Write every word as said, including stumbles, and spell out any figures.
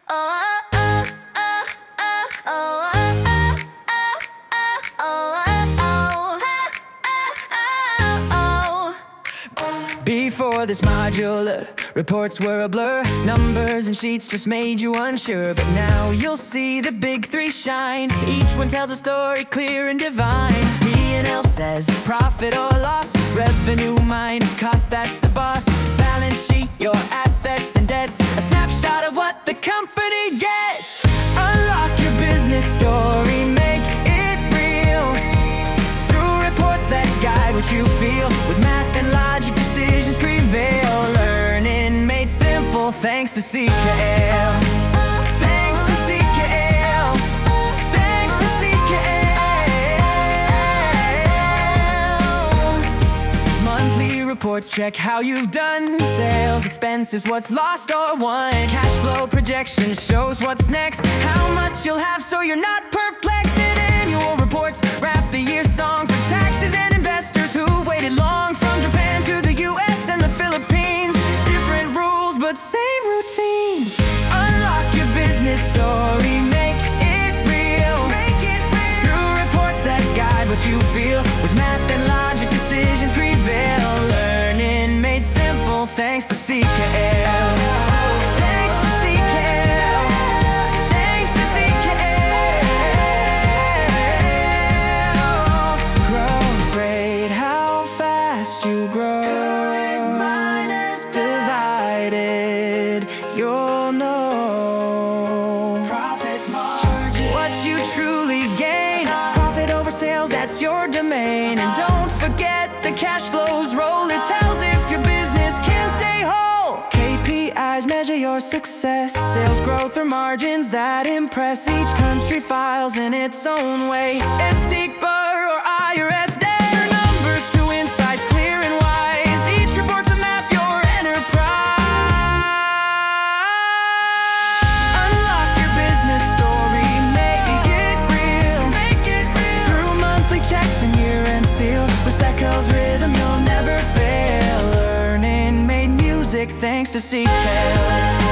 Oh, oh, oh, oh, oh, oh, oh, oh, oh, oh. Before this modular, reports were a blur. Numbers and sheets just made you unsure. But now you'll see the big three shine. Each one tells a story clear and divine. P and L says profit or loss. Revenue minus cost, that's the boss. Balance sheet, your assets and debts. A snapshot of what the company gets. Unlock your business story, make it real. Through reports that guide what you feel. With math and logic, decisions prevail. Learning made simple thanks to C K L. Thanks to C K L. Thanks to C K L. Monthly reports check how you've done. Sales, expenses, what's lost or won. Cash flow projection shows what's next. How much you'll have so you're not perplexed. And annual reports wrap the year's song for taxes and investors who've waited long. From Japan to the U S and the Philippines, different rules but same routines. Unlock your business story, make it real. Make it real. Through reports that guide what you feel. With math and logic, decisions prevail. Learning made simple thanks to C K L. Thanks to C K L. Thanks to C K L. Growth rate, how fast you grow. Divided, you'll know. Profit margin, what you truly gain. Profit over sales, that's your domain. And don't forget the cash flows roll. It tells if your business can stay whole. K P Is measure your success. Sales growth or margins that impress. Each country files in its own way. S T C or I R S day. Turn numbers to insights clear and wise. Each report's a map your enterprise. Unlock your business story, make it real. Make it real. Through monthly checks and year-end seal. With Seco's rhythm you'll never fail. Learning made music thanks to C K L.